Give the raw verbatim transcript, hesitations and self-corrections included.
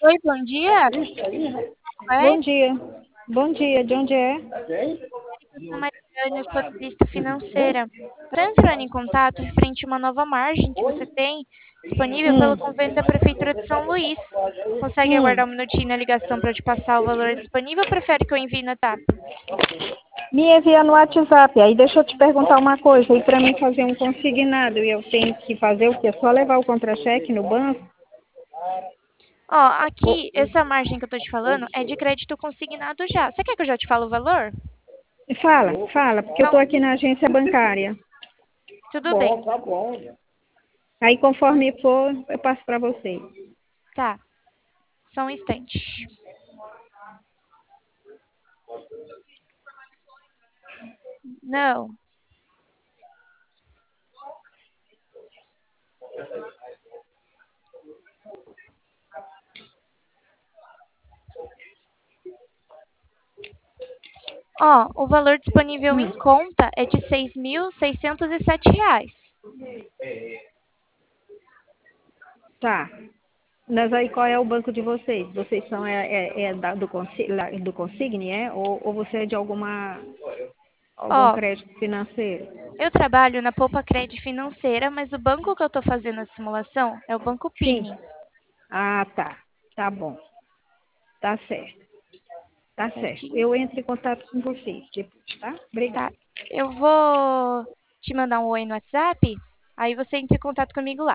Oi, bom dia. Bom É, dia. Bom dia, de onde é? eu sou Mariana, eu sou analista financeira. Estou entrando em contato referente a uma nova margem que você tem disponível pelo Hum, convênio da Prefeitura de São Luís. Consegue hum. aguardar um minutinho na ligação para eu te passar o valor disponível ou prefere que eu envie no WhatsApp? Me envia no WhatsApp. Aí deixa eu te perguntar uma coisa. E para mim fazer um consignado, eu tenho que fazer o quê? Só levar o contra-cheque no banco? Ó, aqui, essa margem que eu tô te falando é de crédito consignado já. Você quer que eu já te fale o valor? Fala, fala, porque eu estou Então, aqui na agência bancária. tudo bem. Aí conforme for, eu passo para vocês. Tá, só um instante. Não. Ó, o valor disponível em Hum, conta é de seis mil seiscentos e sete reais. tá. Mas aí qual é o banco de vocês? Vocês são é, é, é da- do, consi- lá- do Consigne, é? Ou, ou você é de alguma algum Ó, crédito financeiro? eu trabalho na Poupa Cred Financeira, mas o banco que eu tô fazendo a simulação é o Banco Sim. Pini. Ah, tá. Tá bom. Tá certo. Tá certo. Certinho? Eu entro em contato com vocês depois, tá? Tá. Obrigada. Eu vou te mandar um oi no WhatsApp, aí você entra em contato comigo lá.